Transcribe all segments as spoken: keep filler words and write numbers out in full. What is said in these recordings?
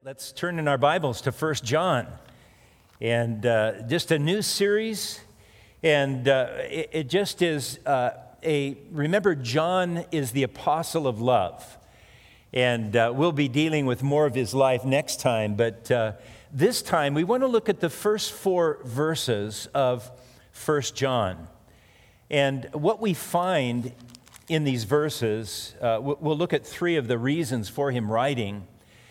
Let's turn in our Bibles to First John, and uh, just a new series, and uh, it, it just is uh, a, remember John is the apostle of love, and uh, we'll be dealing with more of his life next time, but uh, this time we want to look at the first four verses of First John, and what we find in these verses, uh, we'll look at three of the reasons for him writing.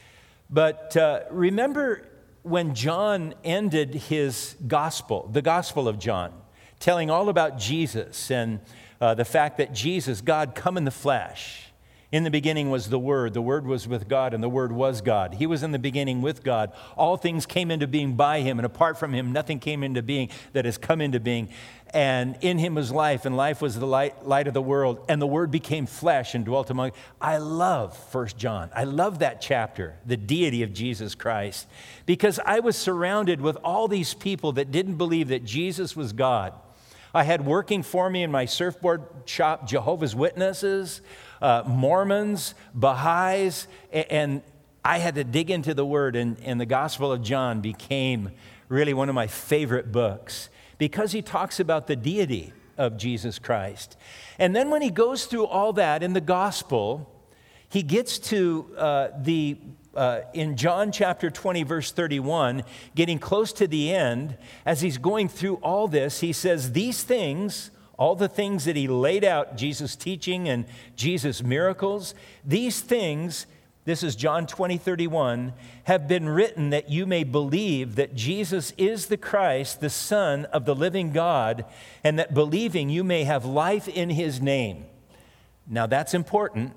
But uh, remember when John ended his gospel, the Gospel of John, telling all about Jesus and uh, the fact that Jesus, God, come in the flesh. In the beginning was the Word. The Word was with God, and the Word was God. He was in the beginning with God. All things came into being by Him, and apart from Him, nothing came into being that has come into being. And in Him was life, and life was the light, light of the world. And the Word became flesh and dwelt among. I love First John. I love that chapter, the deity of Jesus Christ, because I was surrounded with all these people that didn't believe that Jesus was God. I had working for me in my surfboard shop Jehovah's Witnesses, uh, Mormons, Baha'is, and I had to dig into the Word, and, and the Gospel of John became really one of my favorite books because he talks about the deity of Jesus Christ. And then when he goes through all that in the Gospel, he gets to uh, the Uh, in John chapter twenty, verse thirty-one, getting close to the end, as he's going through all this, he says, these things, all the things that he laid out, Jesus' teaching and Jesus' miracles, these things, this is John twenty, thirty-one, have been written that you may believe that Jesus is the Christ, the Son of the living God, and that believing you may have life in his name. Now that's important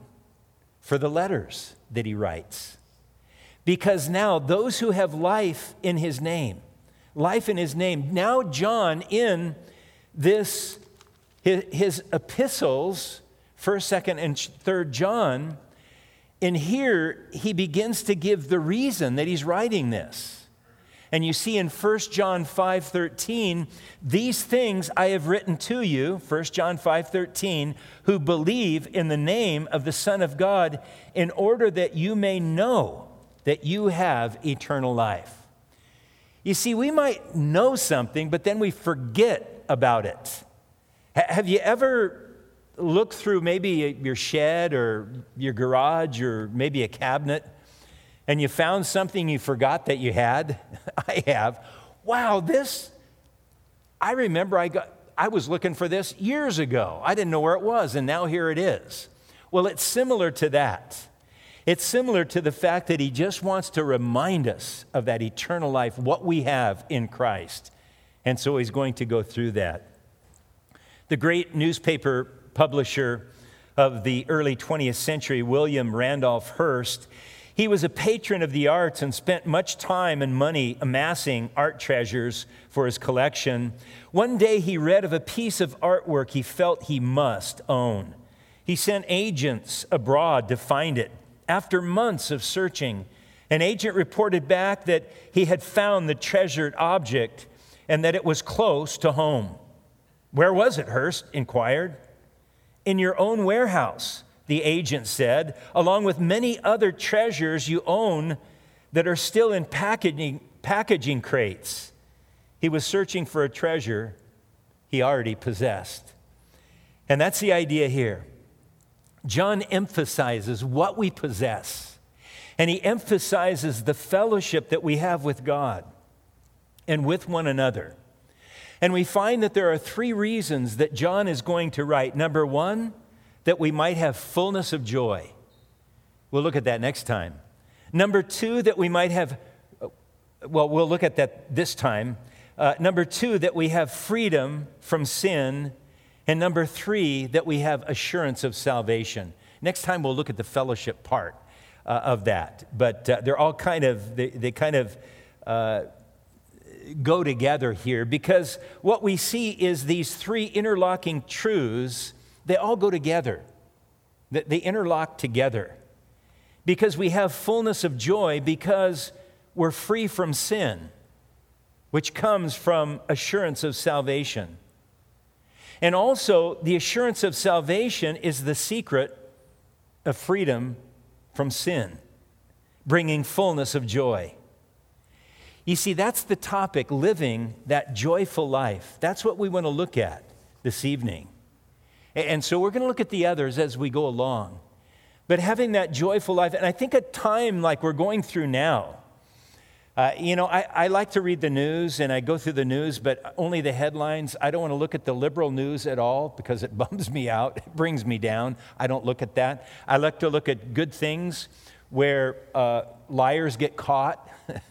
for the letters that he writes. Because now those who have life in his name, life in his name, now John in this, his, his epistles, first, second, and third John, in here he begins to give the reason that he's writing this. And you see in First John five thirteen, these things I have written to you, First John five thirteen, who believe in the name of the Son of God, in order that you may know that you have eternal life. You see, we might know something, but then we forget about it. H- have you ever looked through maybe your shed or your garage or maybe a cabinet and you found something you forgot that you had? I have. Wow, this, I remember I got, I was looking for this years ago. I didn't know where it was, and now here it is. Well, it's similar to that. It's similar to the fact that he just wants to remind us of that eternal life, what we have in Christ. And so he's going to go through that. The great newspaper publisher of the early twentieth century, William Randolph Hearst, he was a patron of the arts and spent much time and money amassing art treasures for his collection. One day he read of a piece of artwork he felt he must own. He sent agents abroad to find it. After months of searching, an agent reported back that he had found the treasured object and that it was close to home. Where was it, Hearst inquired. In your own warehouse, the agent said, along with many other treasures you own that are still in packaging, packaging crates. He was searching for a treasure he already possessed. And that's the idea here. John emphasizes what we possess, and he emphasizes the fellowship that we have with God and with one another. And we find that there are three reasons that John is going to write. Number one, that we might have fullness of joy. We'll look at that next time. Number two, that we might have, well, we'll look at that this time. Uh, number two, that we have freedom from sin. And number three, that we have assurance of salvation. Next time we'll look at the fellowship part uh, of that. But uh, they're all kind of, they, they kind of uh, go together here because what we see is these three interlocking truths, they all go together. They interlock together. Because we have fullness of joy because we're free from sin, which comes from assurance of salvation. And also, the assurance of salvation is the secret of freedom from sin. bringing fullness of joy. You see, that's the topic, living that joyful life. That's what we want to look at this evening. And so we're going to look at the others as we go along. But having that joyful life, and I think a time like we're going through now, uh, you know, I, I like to read the news, and I go through the news, but only the headlines. I don't want to look at the liberal news at all because it bums me out. It brings me down. I don't look at that. I like to look at good things where uh, liars get caught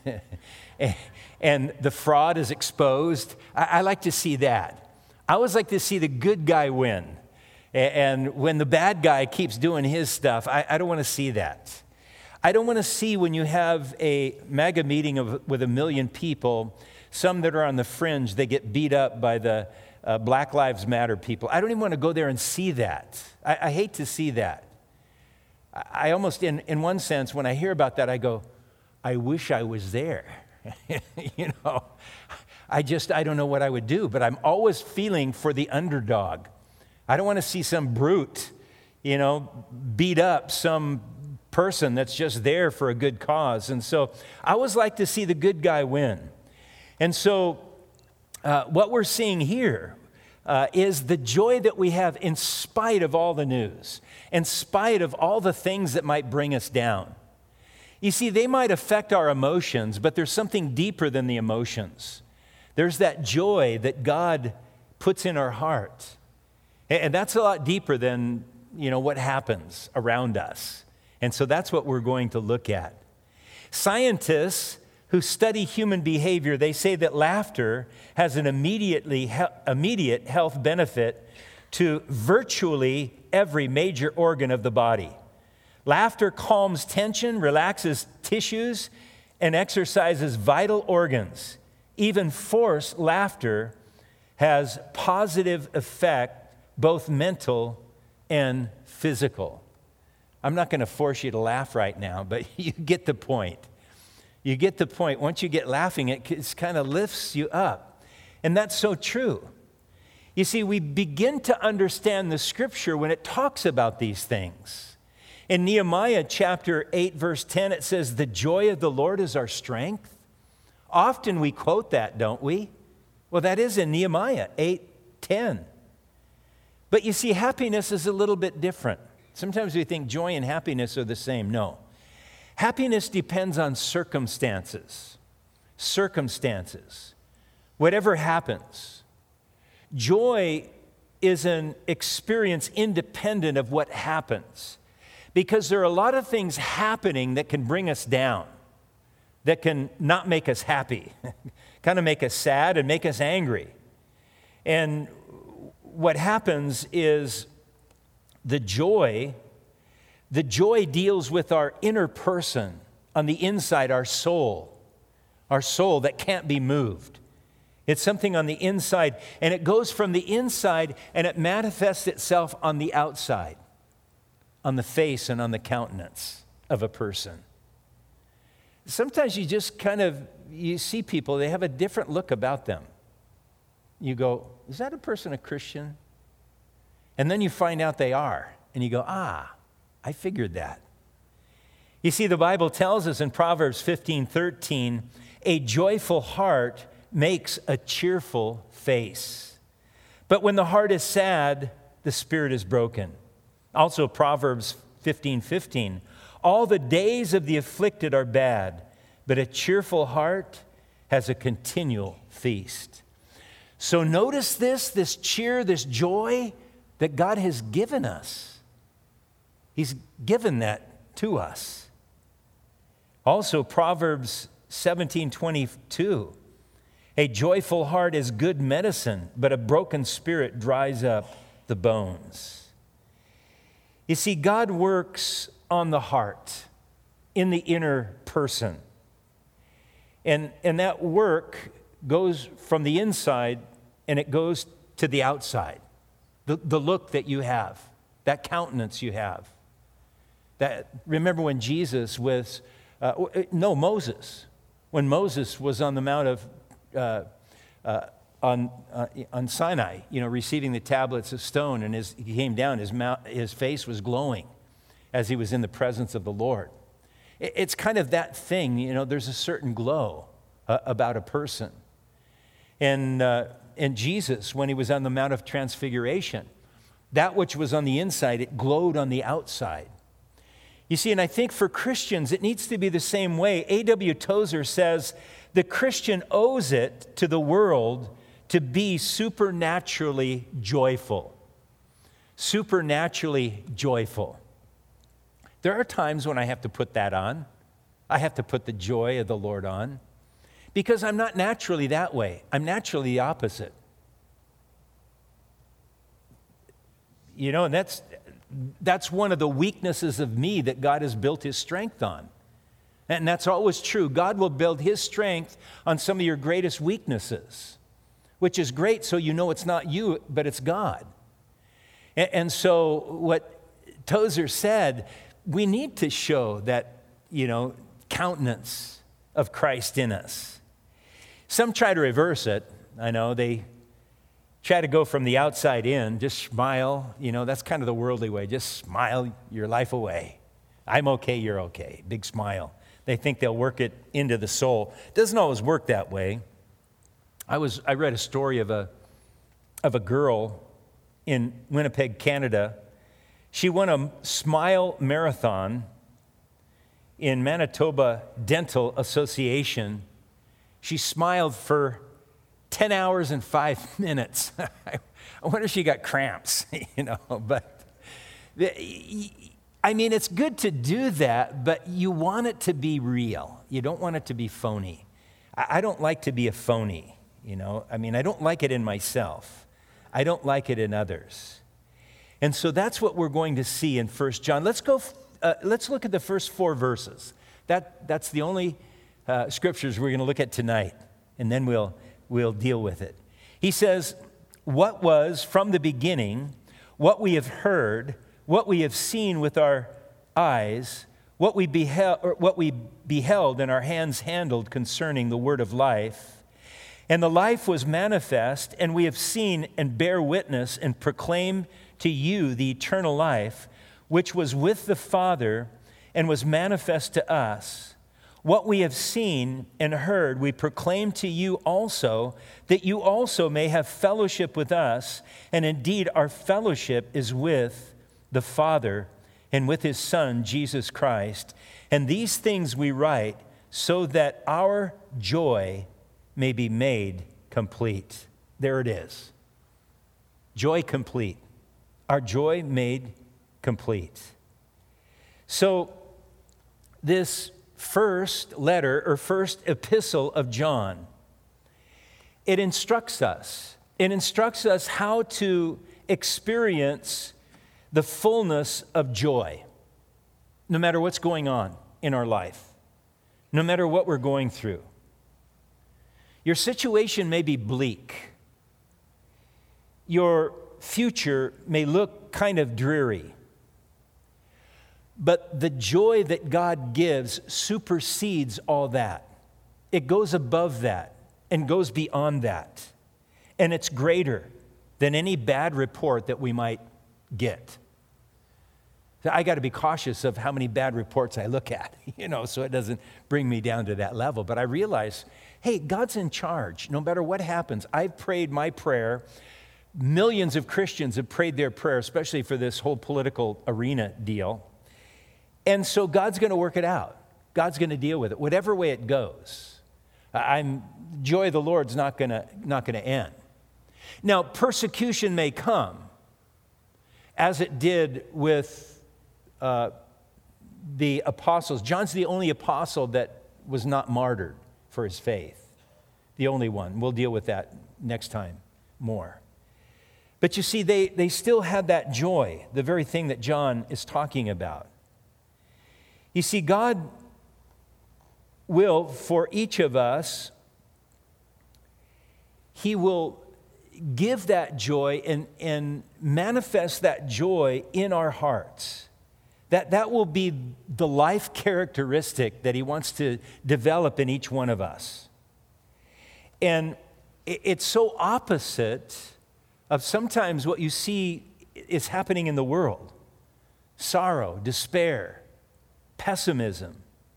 and the fraud is exposed. I, I like to see that. I always like to see the good guy win. And when the bad guy keeps doing his stuff, I, I don't want to see that. I don't want to see when you have a mega meeting of, with a million people, some that are on the fringe, they get beat up by the uh, Black Lives Matter people. I don't even want to go there and see that. I, I hate to see that. I, I almost, in, in one sense, when I hear about that, I go, I wish I was there. You know, I just, I don't know what I would do, but I'm always feeling for the underdog. I don't want to see some brute, you know, beat up some person that's just there for a good cause. And so I always like to see the good guy win. And so uh, what we're seeing here uh, is the joy that we have in spite of all the news, in spite of all the things that might bring us down. You see, they might affect our emotions, but there's something deeper than the emotions. There's that joy that God puts in our heart. And that's a lot deeper than, you know, what happens around us. And so that's what we're going to look at. Scientists who study human behavior, they say that laughter has an immediately he- immediate health benefit to virtually every major organ of the body. Laughter calms tension, relaxes tissues, and exercises vital organs. Even forced laughter has positive effect, both mental and physical. I'm not going to force you to laugh right now, but you get the point. You get the point. Once you get laughing, it kind of lifts you up. And that's so true. You see, we begin to understand the scripture when it talks about these things. In Nehemiah chapter eight, verse ten, it says, "The joy of the Lord is our strength." Often we quote that, don't we? Well, that is in Nehemiah eight ten. But you see, happiness is a little bit different. Sometimes we think joy and happiness are the same. No. Happiness depends on circumstances. Circumstances. Whatever happens. Joy is an experience independent of what happens. Because there are a lot of things happening that can bring us down, that can not make us happy, kind of make us sad and make us angry. And what happens is the joy, the joy deals with our inner person, on the inside, our soul, our soul that can't be moved. It's something on the inside, and it goes from the inside and it manifests itself on the outside, on the face and on the countenance of a person. Sometimes you just kind of, you see people, they have a different look about them. You go, is that a person a Christian? And then you find out they are. And you go, ah, I figured that. You see, the Bible tells us in Proverbs fifteen thirteen, a joyful heart makes a cheerful face. But when the heart is sad, the spirit is broken. Also, Proverbs fifteen fifteen, all the days of the afflicted are bad, but a cheerful heart has a continual feast. So notice this, this cheer, this joy that God has given us. He's given that to us. Also, Proverbs seventeen twenty-two, a joyful heart is good medicine, but a broken spirit dries up the bones. You see, God works on the heart, in the inner person. And, and that work goes from the inside and it goes to the outside. The, the look that you have, that countenance you have. That, remember when Jesus was, uh, no, Moses, when Moses was on the Mount of, uh, uh, on, uh, on Sinai, you know, receiving the tablets of stone, and his, he came down, his, mouth, his face was glowing as he was in the presence of the Lord. It's kind of that thing, you know, there's a certain glow uh, about a person. And, uh, and Jesus, when he was on the Mount of Transfiguration, that which was on the inside, it glowed on the outside. You see, and I think for Christians, it needs to be the same way. A W Tozer says, the Christian owes it to the world to be supernaturally joyful. Supernaturally joyful. There are times when I have to put that on. I have to put the joy of the Lord on because I'm not naturally that way. I'm naturally the opposite. You know, and that's that's one of the weaknesses of me that God has built his strength on. And that's always true. God will build his strength on some of your greatest weaknesses, which is great so you know it's not you, but it's God. And, and so what Tozer said, we need to show that, you know, countenance of Christ in us. Some try to reverse it. I know they try to go from the outside in, just smile. You know, that's kind of the worldly way. Just smile your life away. I'm okay, you're okay. Big smile. They think they'll work it into the soul. It doesn't always work that way. I was I read a story of a of a girl in Winnipeg, Canada. She won a Smile Marathon in Manitoba Dental Association. She smiled for ten hours and five minutes. I wonder if she got cramps, you know, but I mean, it's good to do that, but you want it to be real. You don't want it to be phony. I don't like to be a phony, you know. I mean, I don't like it in myself. I don't like it in others. And so that's what we're going to see in First John. Let's go, uh, let's look at the first four verses. That, that's the only uh, scriptures we're going to look at tonight, and then we'll, we'll deal with it. He says, what was from the beginning, what we have heard, what we have seen with our eyes, what we beheld, or what we beheld and our hands handled concerning the word of life. And the life was manifest, and we have seen and bear witness and proclaim to you the eternal life, which was with the Father and was manifest to us. What we have seen and heard, we proclaim to you also, that you also may have fellowship with us. And indeed, our fellowship is with the Father and with his Son, Jesus Christ. And these things we write so that our joy may be made complete. There it is. Joy complete. Our joy made complete. So this first letter or first epistle of John, it instructs us. It instructs us how to experience the fullness of joy, no matter what's going on in our life, no matter what we're going through. Your situation may be bleak. Your future may look kind of dreary. But the joy that God gives supersedes all that. It goes above that and goes beyond that. And it's greater than any bad report that we might get. I got to be cautious of how many bad reports I look at, you know, so it doesn't bring me down to that level. But I realize, hey, God's in charge. No matter what happens, I've prayed my prayer. Millions of Christians have prayed their prayer, especially for this whole political arena deal. And so God's going to work it out. God's going to deal with it, whatever way it goes. I'm joy of the Lord's not going to not going to end. Now, persecution may come, as it did with uh, the apostles. John's the only apostle that was not martyred for his faith. The only one. We'll deal with that next time more. But you see, they, they still had that joy, the very thing that John is talking about. You see, God will, for each of us, He will give that joy and, and manifest that joy in our hearts. That, that will be the life characteristic that He wants to develop in each one of us. And it, it's so opposite of sometimes what you see is happening in the world. Sorrow, despair, pessimism,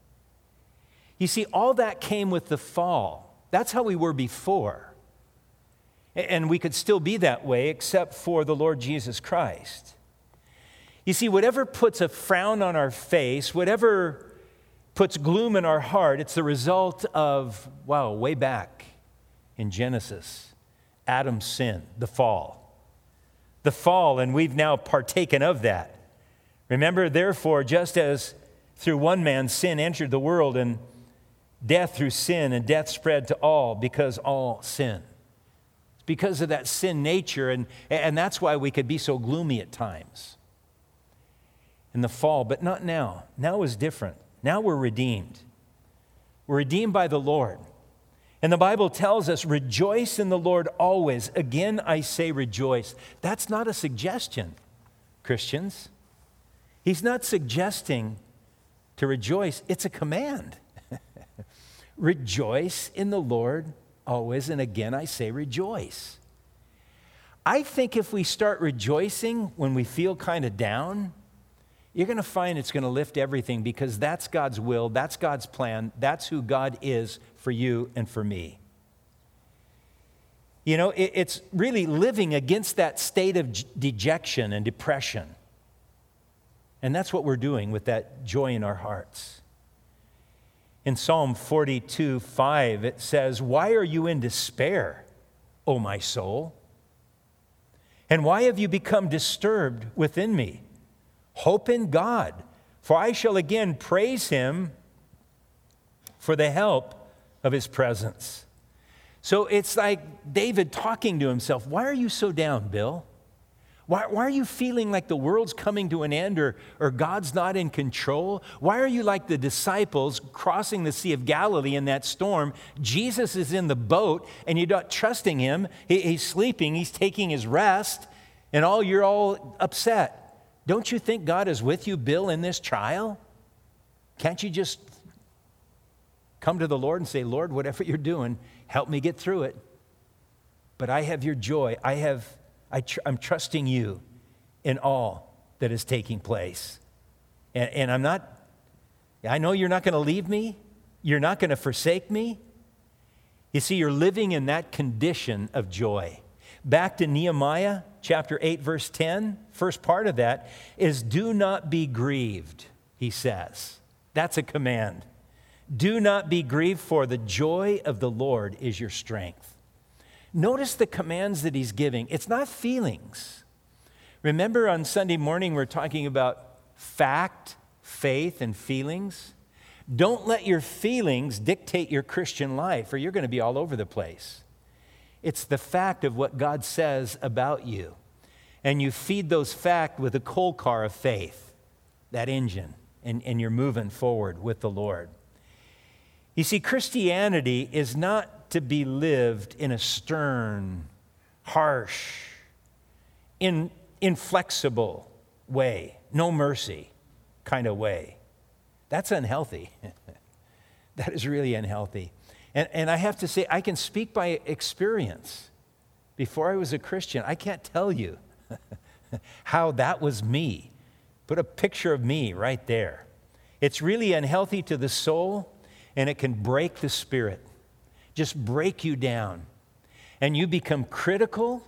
You see, all that came with the fall. That's how we were before. And we could still be that way except for the Lord Jesus Christ. You see, whatever puts a frown on our face, whatever puts gloom in our heart, it's the result of, wow, way back in Genesis, Adam's sin, the fall. The fall, and we've now partaken of that. Remember, therefore, just as through one man sin entered the world, and death through sin, and death spread to all because all sin. It's because of that sin nature, and, and that's why we could be so gloomy at times in the fall, but not now. Now is different. Now we're redeemed. We're redeemed by the Lord. And the Bible tells us, rejoice in the Lord always. Again, I say rejoice. That's not a suggestion, Christians. He's not suggesting to rejoice. It's a command. Rejoice in the Lord always. And again, I say rejoice. I think if we start rejoicing when we feel kind of down, you're going to find it's going to lift everything, because that's God's will, that's God's plan, that's who God is for you and for me. You know, it, it's really living against that state of dejection and depression. And that's what we're doing with that joy in our hearts. In Psalm forty-two, five, it says, "Why are you in despair, O my soul? And why have you become disturbed within me? Hope in God, for I shall again praise him for the help of his presence." So it's like David talking to himself. Why are you so down, Bill? Why, why are you feeling like the world's coming to an end, or, or God's not in control? Why are you like the disciples crossing the Sea of Galilee in that storm? Jesus is in the boat and you're not trusting him. He, he's sleeping, he's taking his rest, and all you're all upset. Don't you think God is with you, Bill, in this trial? Can't you just come to the Lord and say, Lord, whatever you're doing, help me get through it. But I have your joy. I have, I tr- I'm trusting you in all that is taking place. And, and I'm not, I know you're not going to leave me. You're not going to forsake me. You see, you're living in that condition of joy. Back to Nehemiah chapter eight, verse ten, first part of that is, do not be grieved, he says. That's a command. Do not be grieved, for the joy of the Lord is your strength. Notice the commands that he's giving. It's not feelings. Remember on Sunday morning we're talking about fact, faith, and feelings? Don't let your feelings dictate your Christian life, or you're going to be all over the place. It's the fact of what God says about you. And you feed those facts with a coal car of faith, that engine, and, and you're moving forward with the Lord. You see, Christianity is not to be lived in a stern, harsh, in, inflexible way, no mercy kind of way. That's unhealthy. That is really unhealthy. And, and I have to say, I can speak by experience. Before I was a Christian, I can't tell you how that was me. Put a picture of me right there. It's really unhealthy to the soul, and it can break the spirit, just break you down. And you become critical,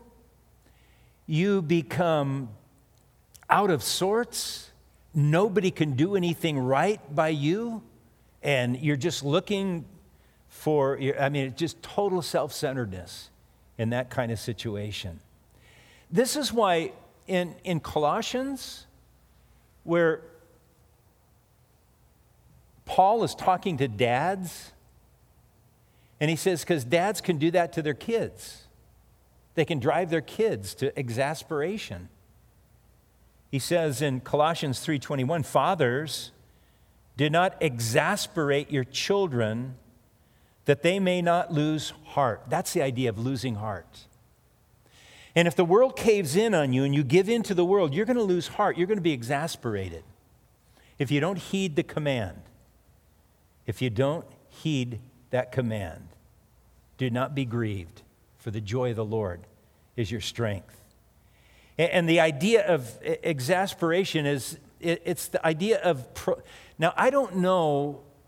you become out of sorts, nobody can do anything right by you, and you're just looking for, I mean, it's just total self-centeredness in that kind of situation. This is why in, in Colossians, where Paul is talking to dads, and he says, because dads can do that to their kids. They can drive their kids to exasperation. He says in Colossians three twenty-one, fathers, do not exasperate your children, that they may not lose heart. That's the idea of losing heart. And if the world caves in on you and you give in to the world, you're going to lose heart. You're going to be exasperated if you don't heed the command. If you don't heed that command, do not be grieved, for the joy of the Lord is your strength. And the idea of exasperation is, it's the idea of, pro- now I don't know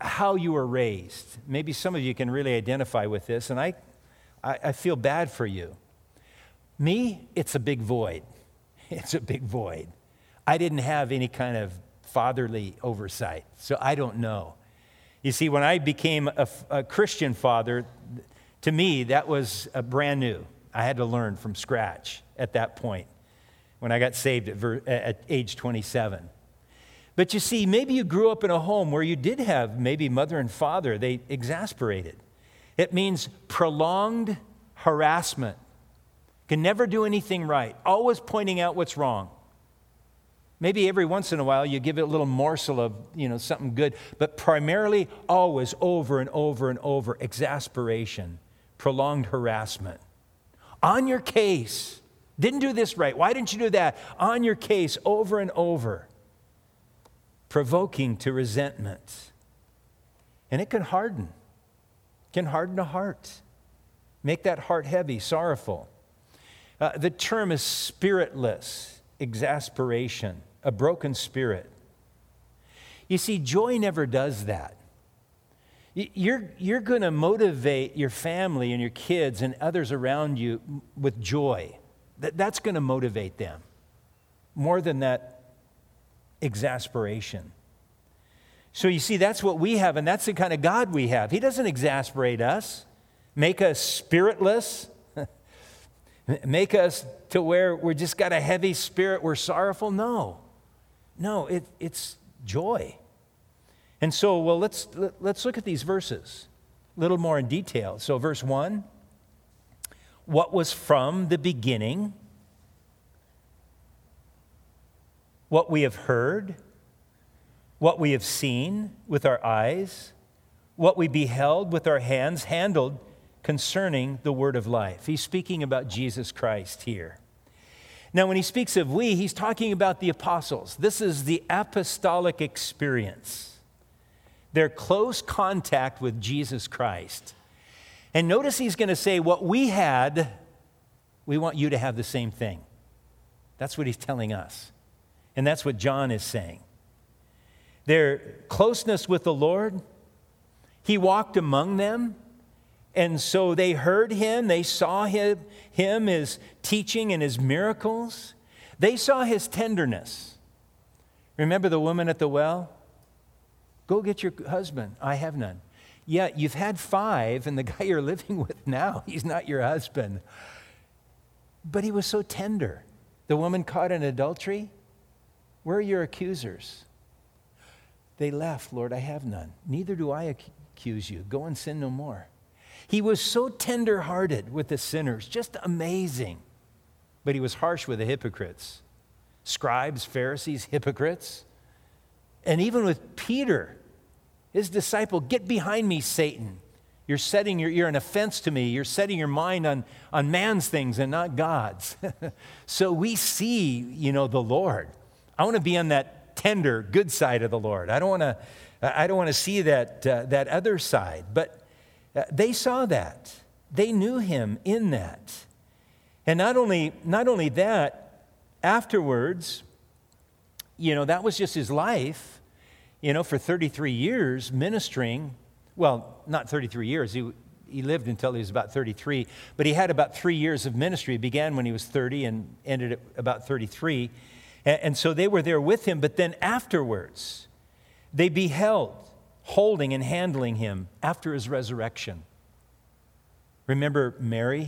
how you were raised. Maybe some of you can really identify with this, and I, I, I feel bad for you. Me, it's a big void. It's a big void. I didn't have any kind of fatherly oversight, so I don't know. You see, when I became a, a Christian father, to me, that was a brand new. I had to learn from scratch at that point when I got saved at, ver, at age twenty-seven. But you see, maybe you grew up in a home where you did have maybe mother and father. They exasperated. It means prolonged harassment. Can never do anything right. Always pointing out what's wrong. Maybe every once in a while you give it a little morsel of, you know, something good, but primarily always over and over and over, exasperation, prolonged harassment. On your case. Didn't do this right. Why didn't you do that? On your case over and over. Provoking to resentment. And it can harden. It can harden a heart. Make that heart heavy, sorrowful. Uh, the term is spiritless, exasperation, a broken spirit. You see, joy never does that. You're, you're going to motivate your family and your kids and others around you with joy. That, that's going to motivate them more than that exasperation. So you see, that's what we have, and that's the kind of God we have. He doesn't exasperate us, make us spiritless, make us to where we're just got a heavy spirit, we're sorrowful. No, no, it, it's joy. And so, well, let's let's look at these verses a little more in detail. So verse one, what was from the beginning, what we have heard, what we have seen with our eyes, what we beheld with our hands handled concerning the word of life. He's speaking about Jesus Christ here. Now, when he speaks of we, he's talking about the apostles. This is the apostolic experience, their close contact with Jesus Christ. And notice he's going to say, what we had, we want you to have the same thing. That's what he's telling us. And that's what John is saying. Their closeness with the Lord, he walked among them, and so they heard him, they saw him, him, his teaching and his miracles. They saw his tenderness. Remember the woman at the well? Go get your husband. I have none. Yeah, you've had five, and the guy you're living with now, he's not your husband. But he was so tender. The woman caught in adultery, where are your accusers? They left, Lord, I have none. Neither do I accuse you. Go and sin no more. He was so tender-hearted with the sinners, just amazing. But he was harsh with the hypocrites. Scribes, Pharisees, hypocrites. And even with Peter, his disciple, get behind me, Satan. You're setting your, you're an offense to me. You're setting your mind on, on man's things and not God's. So we see, you know, the Lord. I want to be on that tender, good side of the Lord. I don't want to, I don't want to see that, uh, that other side. But uh, they saw that. They knew him in that. And not only, not only that, afterwards, you know, that was just his life, you know, for thirty-three years ministering. Well, not thirty-three years. He, he lived until he was about thirty-three. But he had about three years of ministry. He began when he was thirty and ended at about thirty-three. And, and so they were there with him. But then afterwards, they beheld, holding and handling him after his resurrection. Remember Mary?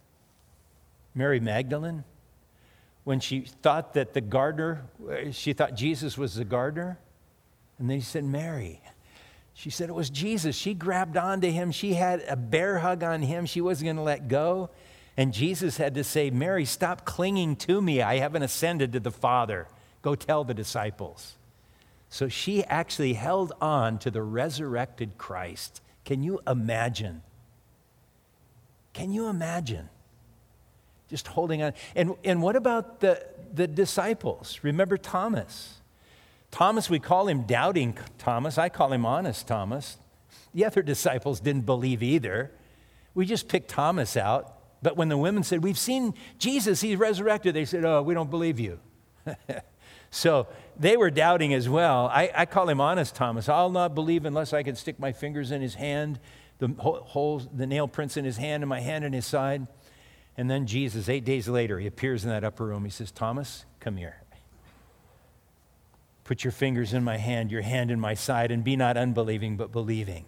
Mary Magdalene? When she thought that the gardener, she thought Jesus was the gardener. And then he said, Mary. She said it was Jesus. She grabbed onto him. She had a bear hug on him. She wasn't going to let go. And Jesus had to say, Mary, stop clinging to me. I haven't ascended to the Father. Go tell the disciples. So she actually held on to the resurrected Christ. Can you imagine? Can you imagine? Just holding on. And, and what about the, the disciples? Remember Thomas? Thomas, we call him doubting Thomas. I call him honest Thomas. The other disciples didn't believe either. We just picked Thomas out. But when the women said, we've seen Jesus, he's resurrected, they said, oh, we don't believe you. So they were doubting as well. I, I call him Honest Thomas. I'll not believe unless I can stick my fingers in his hand, the holes, the nail prints in his hand, and my hand in his side. And then Jesus, eight days later, he appears in that upper room. He says, Thomas, come here. Put your fingers in my hand, your hand in my side, and be not unbelieving, but believing.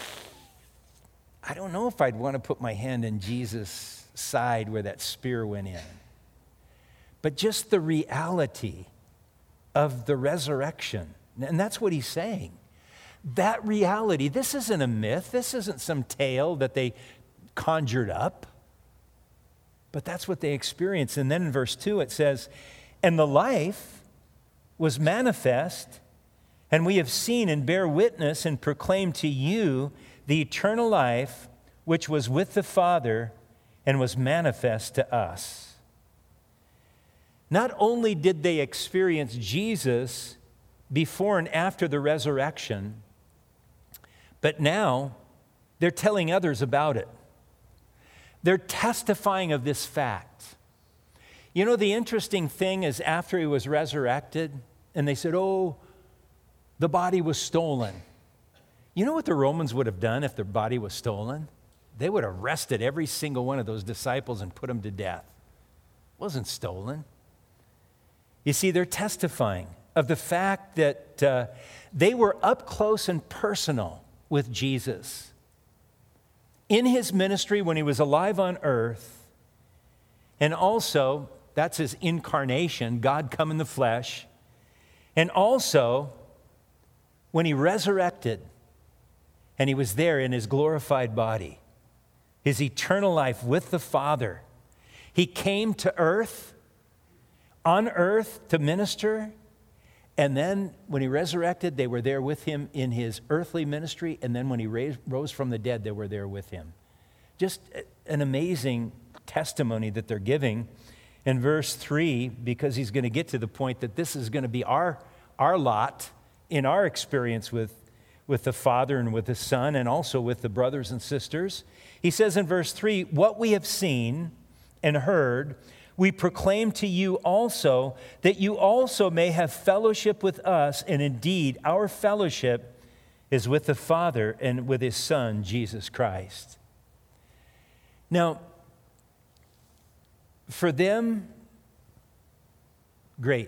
I don't know if I'd want to put my hand in Jesus' side where that spear went in. But just the reality of the resurrection, and that's what he's saying. That reality, this isn't a myth. This isn't some tale that they conjured up. But that's what they experienced. And then in verse two it says, and the life was manifest, and we have seen and bear witness and proclaim to you the eternal life which was with the Father and was manifest to us. Not only did they experience Jesus before and after the resurrection, but now they're telling others about it. They're testifying of this fact. You know, the interesting thing is after he was resurrected, and they said, oh, the body was stolen. You know what the Romans would have done if their body was stolen? They would have arrested every single one of those disciples and put them to death. It wasn't stolen. You see, they're testifying of the fact that uh, they were up close and personal with Jesus. In his ministry when he was alive on earth, and also, that's his incarnation, God come in the flesh, and also when he resurrected and he was there in his glorified body, his eternal life with the Father. He came to earth, on earth to minister, and then when he resurrected, they were there with him in his earthly ministry, and then when he raised, rose from the dead, they were there with him. Just an amazing testimony that they're giving. In verse three, because he's going to get to the point that this is going to be our, our lot in our experience with, with the Father and with the Son and also with the brothers and sisters. He says in verse three, what we have seen and heard, we proclaim to you also, that you also may have fellowship with us, and indeed our fellowship is with the Father and with his Son, Jesus Christ. Now, for them, great.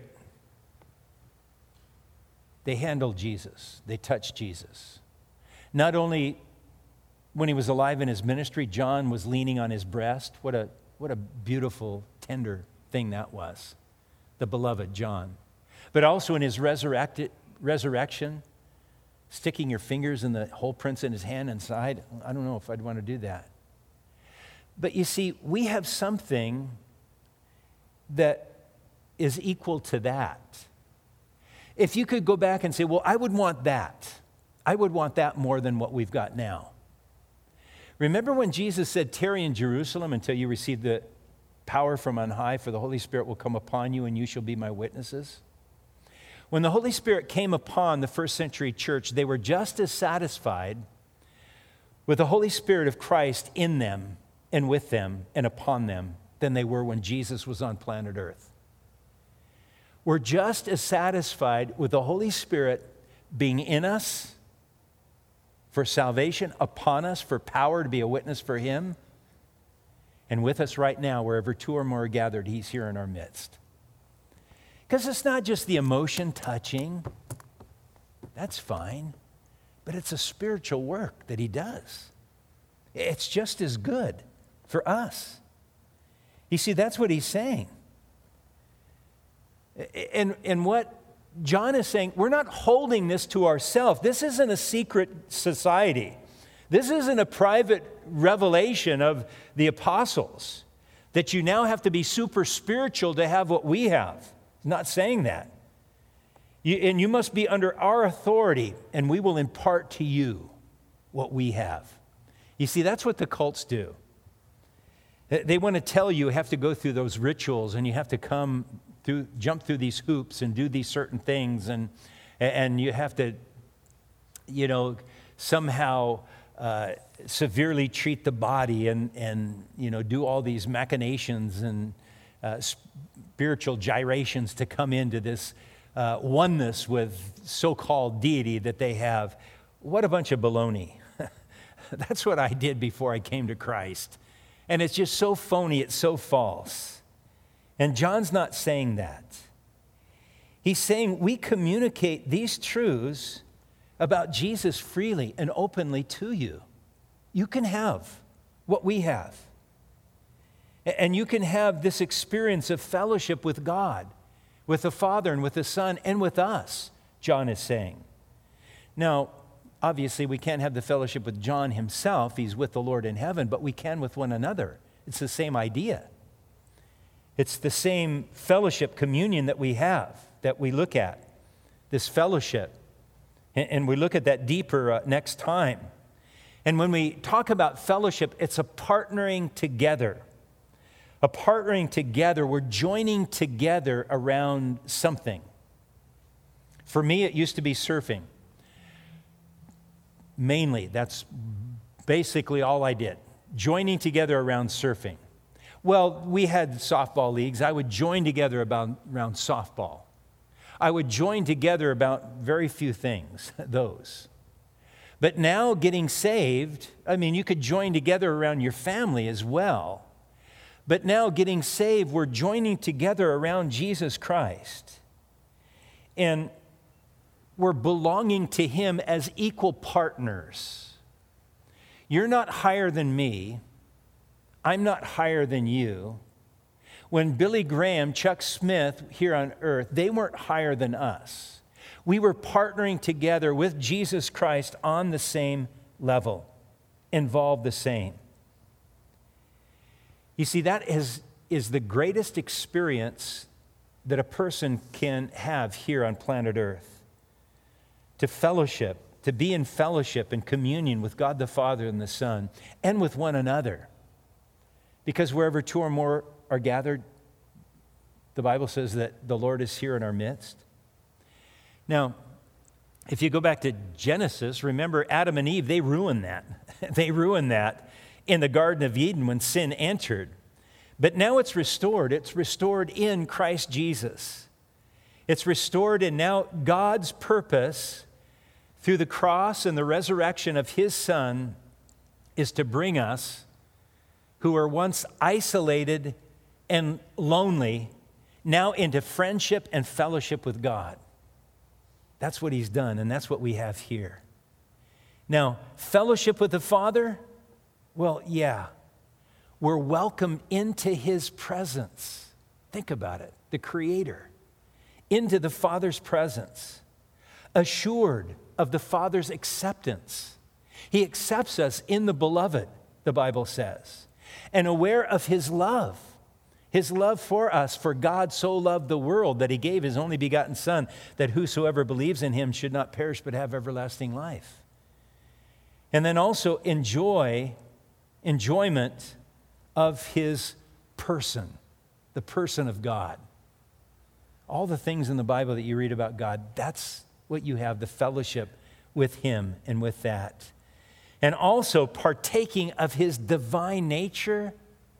They handled Jesus. They touched Jesus. Not only when he was alive in his ministry, John was leaning on his breast. What a, what a beautiful, tender thing that was. The beloved John. But also in his resurrected, resurrection, sticking your fingers in the hole prints in his hand and side. I don't know if I'd want to do that. But you see, we have something that is equal to that. If you could go back and say, well, I would want that. I would want that more than what we've got now. Remember when Jesus said, tarry in Jerusalem until you receive the power from on high, for the Holy Spirit will come upon you and you shall be my witnesses? When the Holy Spirit came upon the first century church, they were just as satisfied with the Holy Spirit of Christ in them and with them and upon them than they were when Jesus was on planet Earth. We're just as satisfied with the Holy Spirit being in us for salvation, upon us for power to be a witness for him, and with us right now, wherever two or more are gathered, he's here in our midst. Because it's not just the emotion touching. That's fine. But it's a spiritual work that he does. It's just as good for us. You see, that's what he's saying. And, and what John is saying, we're not holding this to ourselves. This isn't a secret society. This isn't a private revelation of the apostles that you now have to be super spiritual to have what we have. He's not saying that. You, and you must be under our authority, and we will impart to you what we have. You see, that's what the cults do. They want to tell you you have to go through those rituals, and you have to come through, jump through these hoops and do these certain things, and and you have to, you know, somehow uh, severely treat the body, and and you know do all these machinations and uh, spiritual gyrations to come into this uh, oneness with so-called deity that they have. What a bunch of baloney. That's what I did before I came to Christ. And it's just so phony, it's so false. And John's not saying that. He's saying we communicate these truths about Jesus freely and openly to you. You can have what we have. And you can have this experience of fellowship with God, with the Father and with the Son and with us, John is saying. Now, obviously, we can't have the fellowship with John himself. He's with the Lord in heaven, but we can with one another. It's the same idea. It's the same fellowship, communion that we have, that we look at, this fellowship. And we look at that deeper uh, next time. And when we talk about fellowship, it's a partnering together. A partnering together. We're joining together around something. For me, it used to be surfing. Mainly, that's basically all I did. Joining together around surfing. Well, we had softball leagues. I would join together about, around softball. I would join together about very few things, those. But now getting saved, I mean, you could join together around your family as well. But now getting saved, we're joining together around Jesus Christ. And we're belonging to Him as equal partners. You're not higher than me. I'm not higher than you. When Billy Graham, Chuck Smith here on earth, they weren't higher than us. We were partnering together with Jesus Christ on the same level, involved the same. You see, that is, is the greatest experience that a person can have here on planet Earth. To fellowship, to be in fellowship and communion with God the Father and the Son, and with one another. Because wherever two or more are gathered, the Bible says that the Lord is here in our midst. Now, if you go back to Genesis, remember Adam and Eve, they ruined that. They ruined that in the Garden of Eden when sin entered. But now it's restored. It's restored in Christ Jesus. It's restored, and now God's purpose through the cross and the resurrection of His Son is to bring us who were once isolated and lonely now into friendship and fellowship with God. That's what He's done, and that's what we have here. Now, fellowship with the Father, well, yeah. We're welcomed into His presence. Think about it, the Creator. Into the Father's presence. Assured of the Father's acceptance. He accepts us in the Beloved, the Bible says. And aware of His love. His love for us, for God so loved the world that He gave His only begotten Son, that whosoever believes in Him should not perish but have everlasting life. And then also enjoy, enjoyment of His person, the person of God. All the things in the Bible that you read about God, that's what you have, the fellowship with Him and with that. And also partaking of His divine nature.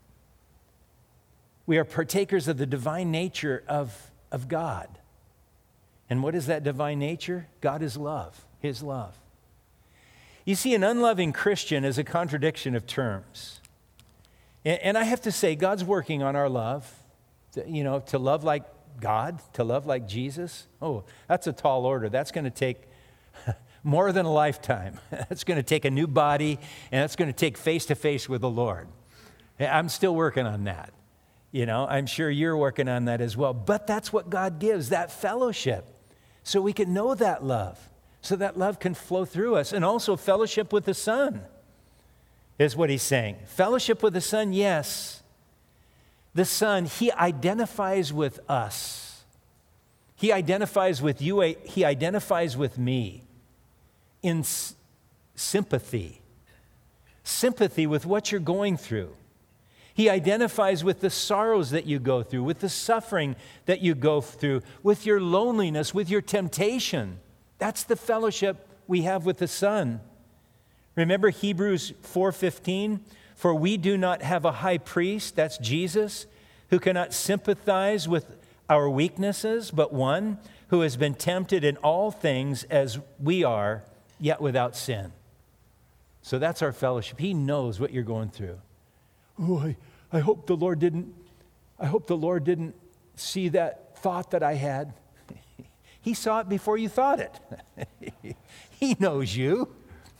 We are partakers of the divine nature of, of God. And what is that divine nature? God is love, His love. You see, an unloving Christian is a contradiction of terms. And, and I have to say, God's working on our love, to, you know, to love like God, to love like Jesus. Oh, that's a tall order. That's going to take more than a lifetime. It's going to take a new body, and it's going to take face-to-face with the Lord. I'm still working on that. You know, I'm sure you're working on that as well. But that's what God gives, that fellowship, so we can know that love, so that love can flow through us. And also fellowship with the Son is what He's saying. Fellowship with the Son, yes. The Son, He identifies with us. He identifies with you. He identifies with me in s- sympathy. Sympathy with what you're going through. He identifies with the sorrows that you go through, with the suffering that you go through, with your loneliness, with your temptation. That's the fellowship we have with the Son. Remember Hebrews four fifteen? For we do not have a high priest, that's Jesus, who cannot sympathize with our weaknesses, but one who has been tempted in all things as we are, yet without sin. So that's our fellowship. He knows what you're going through. Oh, I, I hope the Lord didn't, I hope the Lord didn't see that thought that I had. He saw it before you thought it. He knows you.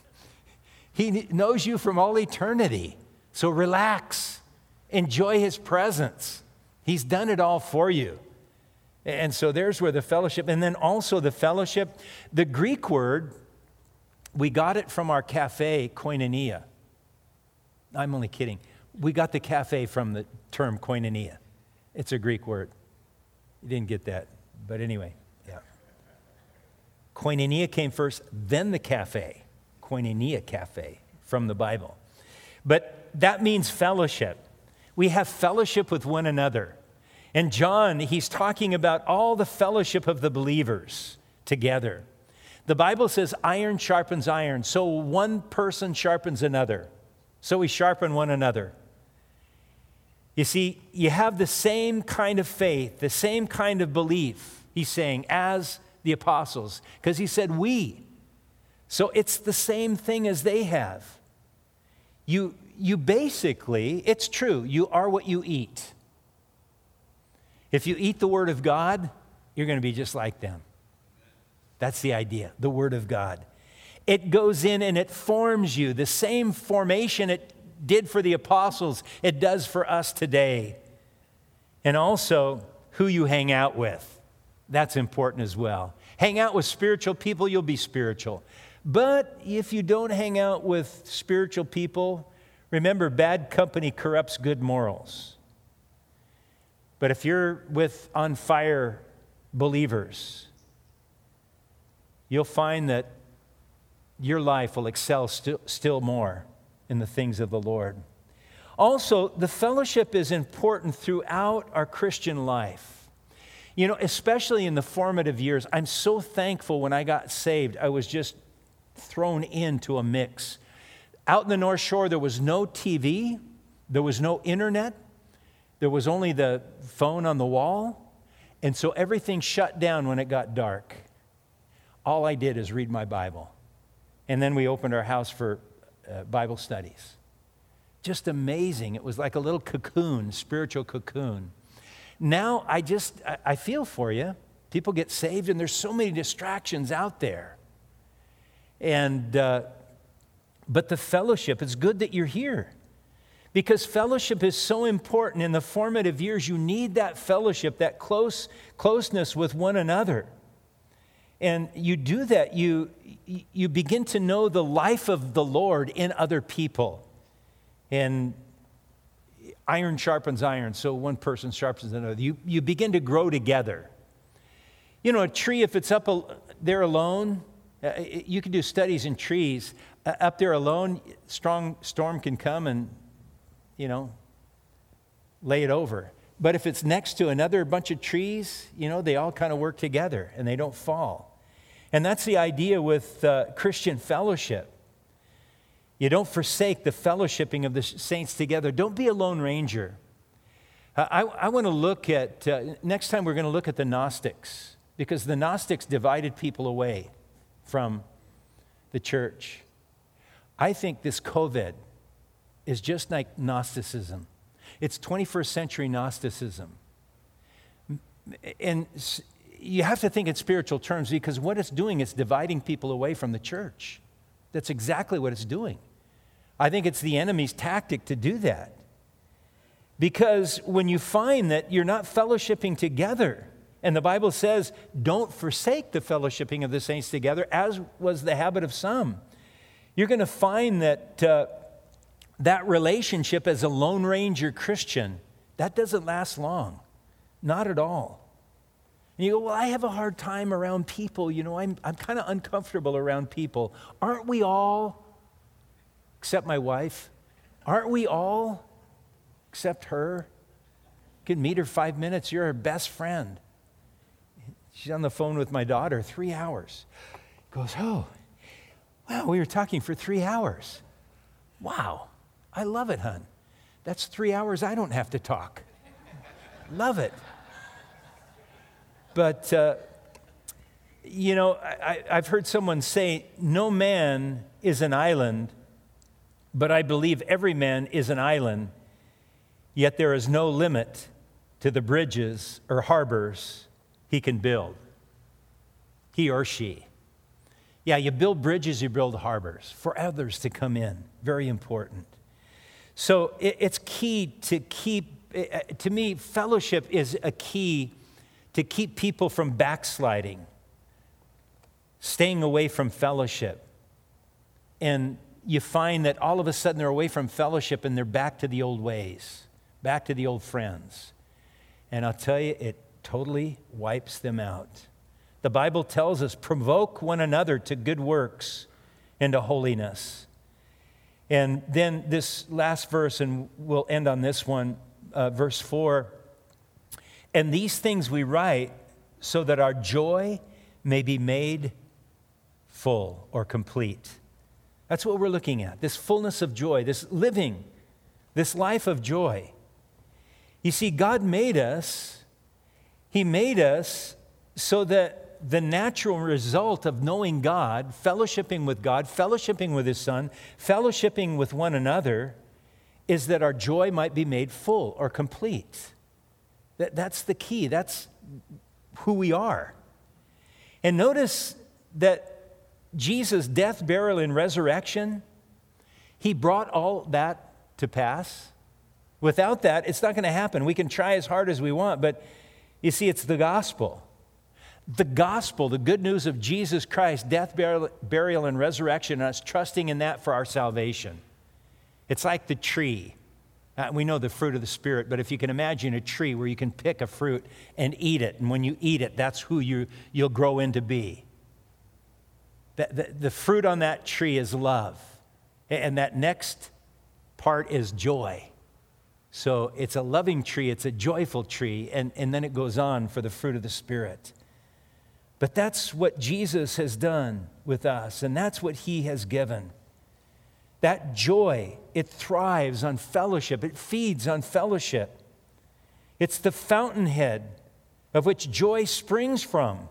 He knows you from all eternity. So relax. Enjoy his presence. He's done it all for you. And so there's where the fellowship, and then also the fellowship, the Greek word, we got it from our cafe, koinonia. I'm only kidding. We got the cafe from the term koinonia. It's a Greek word. You didn't get that, but anyway, yeah. Koinonia came first, then the cafe. Koinonia cafe from the Bible. But that means fellowship. We have fellowship with one another. And John, he's talking about all the fellowship of the believers together. The Bible says iron sharpens iron, so one person sharpens another. So we sharpen one another. You see, you have the same kind of faith, the same kind of belief, he's saying, as the apostles, because he said we. So it's the same thing as they have. You, you basically, it's true, you are what you eat. If you eat the Word of God, you're going to be just like them. That's the idea, the Word of God. It goes in and it forms you. The same formation it did for the apostles, it does for us today. And also, who you hang out with. That's important as well. Hang out with spiritual people, you'll be spiritual. But if you don't hang out with spiritual people, remember, bad company corrupts good morals. But if you're with on fire believers, you'll find that your life will excel still, still more in the things of the Lord. Also, the fellowship is important throughout our Christian life. You know, especially in the formative years. I'm so thankful when I got saved, I was just thrown into a mix. Out in the North Shore, there was no T V, there was no internet, there was only the phone on the wall, and so everything shut down when it got dark. All I did is read my Bible. And then we opened our house for uh, Bible studies. Just amazing. It was like a little cocoon, spiritual cocoon. Now I just, I, I feel for you. People get saved and there's so many distractions out there. And, uh, but the fellowship, it's good that you're here. Because fellowship is so important in the formative years. You need that fellowship, that close closeness with one another. And you do that, you, you begin to know the life of the Lord in other people. And iron sharpens iron, so one person sharpens another. You, you begin to grow together. You know, a tree, if it's up there alone, uh, you can do studies in trees. Uh, up there alone, strong storm can come and, you know, lay it over. But if it's next to another bunch of trees, you know, they all kind of work together and they don't fall. And that's the idea with uh, Christian fellowship. You don't forsake the fellowshipping of the saints together. Don't be a lone ranger. Uh, I, I want to look at, uh, next time we're going to look at the Gnostics, because the Gnostics divided people away from the church. I think this COVID is just like Gnosticism. It's twenty-first century Gnosticism. And you have to think in spiritual terms, because what it's doing is dividing people away from the church. That's exactly what it's doing. I think it's the enemy's tactic to do that. Because when you find that you're not fellowshipping together, and the Bible says, don't forsake the fellowshipping of the saints together, as was the habit of some, you're going to find that uh, that relationship as a Lone Ranger Christian, that doesn't last long. Not at all. And you go, well, I have a hard time around people. You know, I'm, I'm kind of uncomfortable around people. Aren't we all? Except my wife. Aren't we all? Except her. You can meet her five minutes. You're her best friend. She's on the phone with my daughter three hours. Goes, oh, wow, we were talking for three hours. Wow, I love it, hon. That's three hours I don't have to talk. Love it. But uh, you know, I, I've heard someone say, no man is an island, but I believe every man is an island, yet there is no limit to the bridges or harbors he can build, he or she. Yeah, you build bridges, you build harbors for others to come in. Very important. So it, it's key to keep, to me, fellowship is a key to keep people from backsliding, staying away from fellowship. And you find that all of a sudden they're away from fellowship and they're back to the old ways, back to the old friends. And I'll tell you, it totally wipes them out. The Bible tells us, provoke one another to good works and to holiness. And then this last verse, and we'll end on this one, uh, verse four. And these things we write so that our joy may be made full or complete. That's what we're looking at, this fullness of joy, this living, this life of joy. You see, God made us, He made us so that the natural result of knowing God, fellowshipping with God, fellowshipping with His Son, fellowshipping with one another, is that our joy might be made full or complete. That, that's the key. That's who we are. And notice that Jesus' death, burial, and resurrection, He brought all that to pass. Without that, it's not going to happen. We can try as hard as we want, but you see, it's the gospel. The gospel, the good news of Jesus Christ, death, burial, burial, and resurrection, and us trusting in that for our salvation. It's like the tree. Uh, we know the fruit of the Spirit, but if you can imagine a tree where you can pick a fruit and eat it, and when you eat it, that's who you, you'll grow into be. The, the, the fruit on that tree is love, and that next part is joy. So it's a loving tree, it's a joyful tree, and, and then it goes on for the fruit of the Spirit. But that's what Jesus has done with us, and that's what He has given. That joy, it thrives on fellowship. It feeds on fellowship. It's the fountainhead of which joy springs from.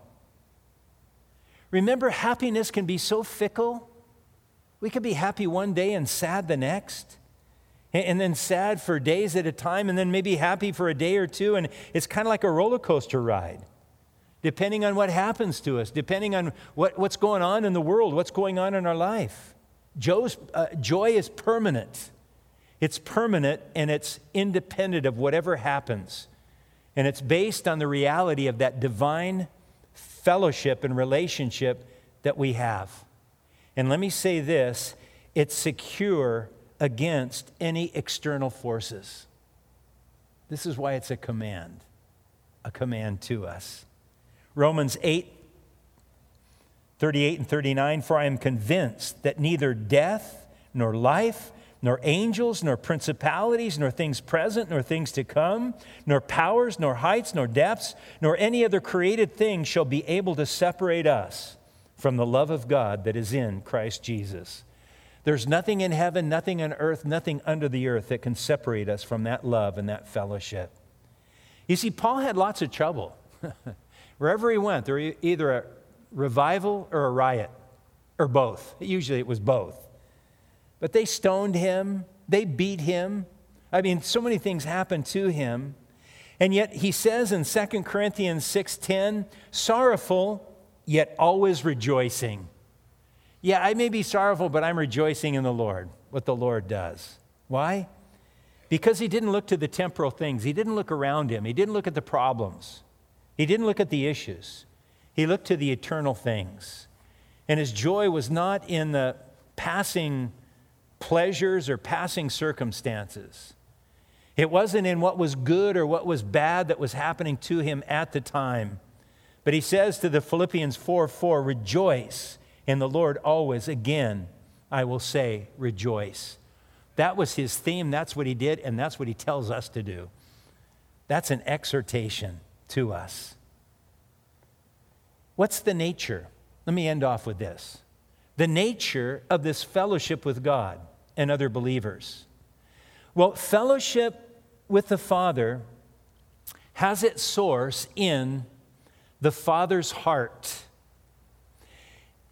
Remember, happiness can be so fickle. We can be happy one day and sad the next, and then sad for days at a time, and then maybe happy for a day or two, and it's kind of like a roller coaster ride, depending on what happens to us, depending on what, what's going on in the world, what's going on in our life. Joe's, uh, joy is permanent. It's permanent, and it's independent of whatever happens. And it's based on the reality of that divine fellowship and relationship that we have. And let me say this, it's secure against any external forces. This is why it's a command, a command to us. Romans eight, thirty-eight and thirty-nine, for I am convinced that neither death, nor life, nor angels, nor principalities, nor things present, nor things to come, nor powers, nor heights, nor depths, nor any other created thing shall be able to separate us from the love of God that is in Christ Jesus. There's nothing in heaven, nothing on earth, nothing under the earth that can separate us from that love and that fellowship. You see, Paul had lots of trouble. Wherever he went, there was either a revival or a riot, or both. Usually it was both. But they stoned him. They beat him. I mean, so many things happened to him. And yet he says in Second Corinthians six ten, sorrowful, yet always rejoicing. Yeah, I may be sorrowful, but I'm rejoicing in the Lord, what the Lord does. Why? Because he didn't look to the temporal things. He didn't look around him. He didn't look at the problems. He didn't look at the issues. He looked to the eternal things. And his joy was not in the passing pleasures or passing circumstances. It wasn't in what was good or what was bad that was happening to him at the time. But he says to the Philippians four four, rejoice in the Lord always. Again, I will say rejoice. That was his theme. That's what he did, and that's what he tells us to do. That's an exhortation to us. What's the nature? Let me end off with this. The nature of this fellowship with God and other believers. Well, fellowship with the Father has its source in the Father's heart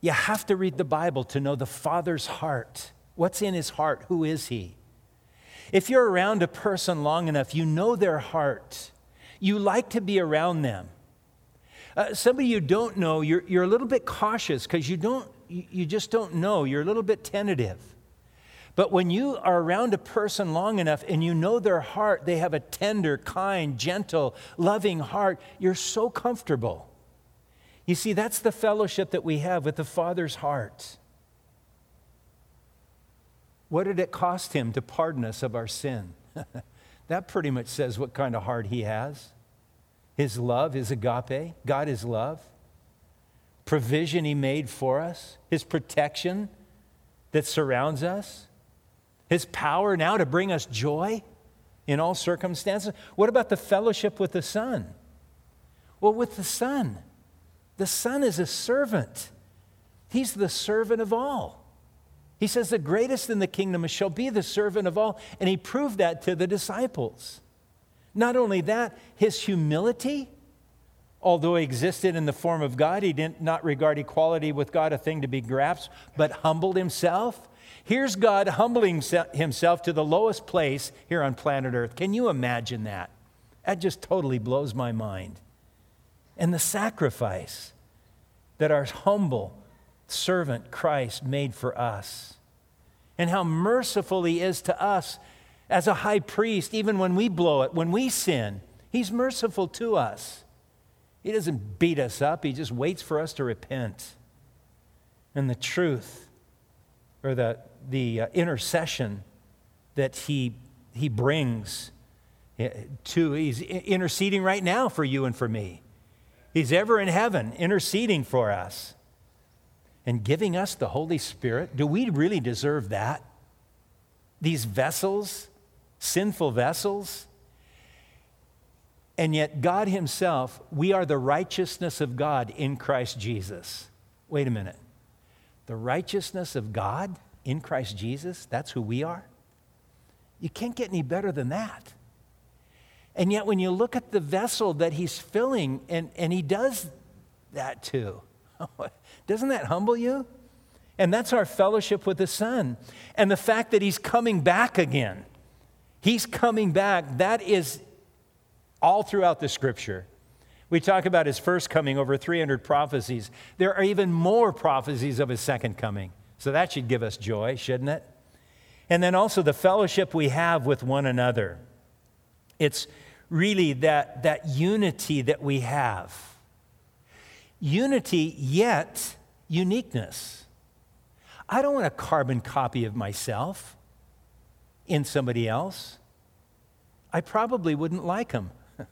You have to read the Bible to know the Father's heart. What's in his heart? Who is he? If you're around a person long enough, you know their heart. You like to be around them. Uh, somebody you don't know, you're, you're a little bit cautious because you don't, you, you just don't know. You're a little bit tentative. But when you are around a person long enough and you know their heart, they have a tender, kind, gentle, loving heart, you're so comfortable. You see, that's the fellowship that we have with the Father's heart. What did it cost him to pardon us of our sin? That pretty much says what kind of heart he has. His love, his agape, God is love. Provision he made for us. His protection that surrounds us. His power now to bring us joy in all circumstances. What about the fellowship with the Son? Well, with the Son, the Son is a servant. He's the servant of all. He says the greatest in the kingdom shall be the servant of all. And he proved that to the disciples. Not only that, his humility, although he existed in the form of God, he did not regard equality with God a thing to be grasped, but humbled himself. Here's God humbling himself to the lowest place here on planet Earth. Can you imagine that? That just totally blows my mind. And the sacrifice that our humble servant Christ made for us. And how merciful he is to us as a high priest, even when we blow it, when we sin. He's merciful to us. He doesn't beat us up. He just waits for us to repent. And the truth, or the, the uh, intercession that he, he brings to, he's interceding right now for you and for me. He's ever in heaven interceding for us and giving us the Holy Spirit. Do we really deserve that? These vessels, sinful vessels? And yet God himself, we are the righteousness of God in Christ Jesus. Wait a minute. The righteousness of God in Christ Jesus, that's who we are? You can't get any better than that. And yet when you look at the vessel that he's filling, and, and he does that too, doesn't that humble you? And that's our fellowship with the Son. And the fact that he's coming back again. He's coming back. That is all throughout the Scripture. We talk about his first coming, over three hundred prophecies. There are even more prophecies of his second coming. So that should give us joy, shouldn't it? And then also the fellowship we have with one another. It's really that, that unity that we have. Unity, yet uniqueness. I don't want a carbon copy of myself in somebody else. I probably wouldn't like him.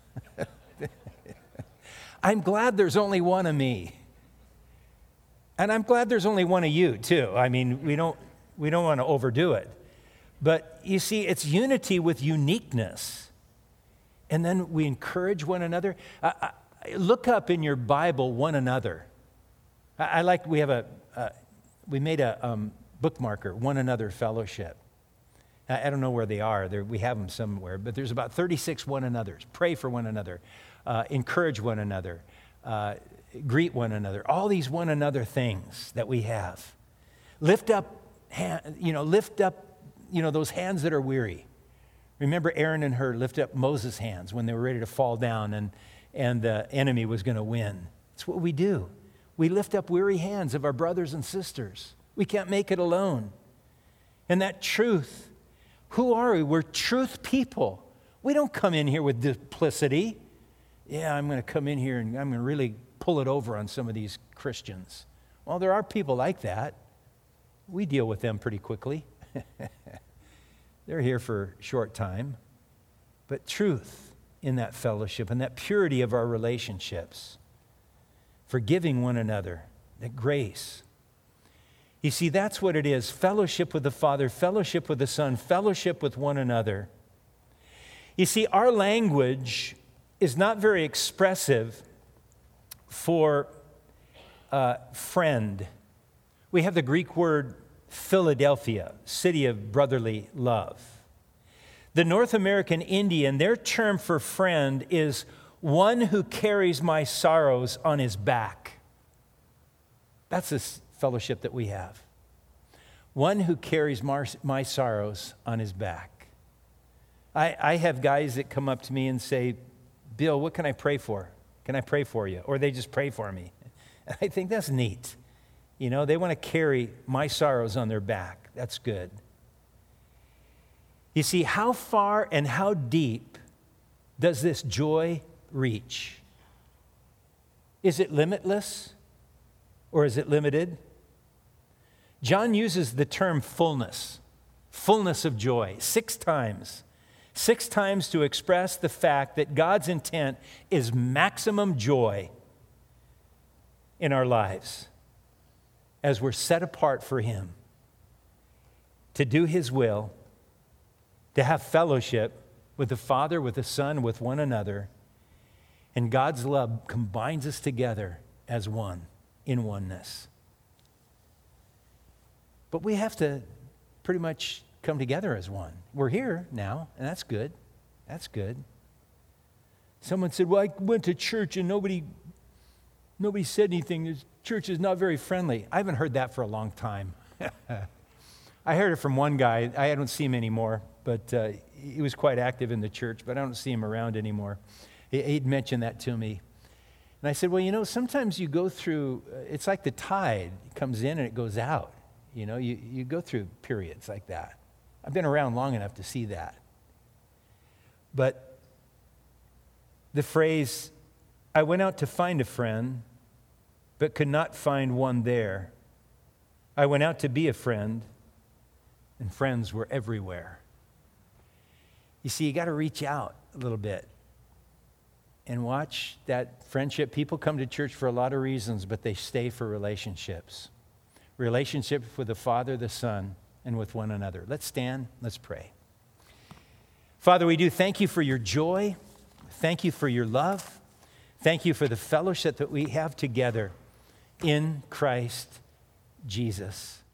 I'm glad there's only one of me. And I'm glad there's only one of you, too. I mean, we don't, we don't want to overdo it. But you see, it's unity with uniqueness. And then we encourage one another. I, I, look up in your Bible, one another. I, I like, we have a, uh, we made a um, bookmarker, one another fellowship. I, I don't know where they are. They're, we have them somewhere. But there's about thirty-six one anothers. Pray for one another. Uh, encourage one another. Uh, greet one another. All these one another things that we have. Lift up, hand, you know, lift up, you know, those hands that are weary. Remember Aaron and Hur lift up Moses' hands when they were ready to fall down and, and the enemy was going to win. It's what we do. We lift up weary hands of our brothers and sisters. We can't make it alone. And that truth, who are we? We're truth people. We don't come in here with duplicity. Yeah, I'm going to come in here and I'm going to really pull it over on some of these Christians. Well, there are people like that. We deal with them pretty quickly. They're here for a short time. But truth in that fellowship and that purity of our relationships. Forgiving one another. That grace. You see, that's what it is. Fellowship with the Father, fellowship with the Son, fellowship with one another. You see, our language is not very expressive for uh, friend. We have the Greek word Philadelphia, city of brotherly love. The North American Indian, their term for friend is one who carries my sorrows on his back. That's a fellowship that we have. One who carries my, my sorrows on his back. I, I have guys that come up to me and say, Bill, what can I pray for? Can I pray for you? Or they just pray for me. And I think that's neat. You know, they want to carry my sorrows on their back. That's good. You see, how far and how deep does this joy reach? Is it limitless or is it limited? John uses the term fullness, fullness of joy, six times. Six times to express the fact that God's intent is maximum joy in our lives as we're set apart for Him, to do His will, to have fellowship with the Father, with the Son, with one another. And God's love combines us together as one, in oneness. But we have to pretty much come together as one. We're here now, and that's good. That's good. Someone said, well, I went to church and nobody, nobody said anything. This church is not very friendly. I haven't heard that for a long time. I heard it from one guy. I don't see him anymore, but uh, he was quite active in the church, but I don't see him around anymore. He'd mentioned that to me. And I said, well, you know, sometimes you go through, it's like the tide. It comes in and it goes out. You know, you, you go through periods like that. I've been around long enough to see that. But the phrase, I went out to find a friend, but could not find one there. I went out to be a friend, and friends were everywhere. You see, you got to reach out a little bit and watch that friendship. People come to church for a lot of reasons, but they stay for relationships. Relationship with the Father, the Son, and with one another. Let's stand. Let's pray. Father, we do thank you for your joy. Thank you for your love. Thank you for the fellowship that we have together in Christ Jesus.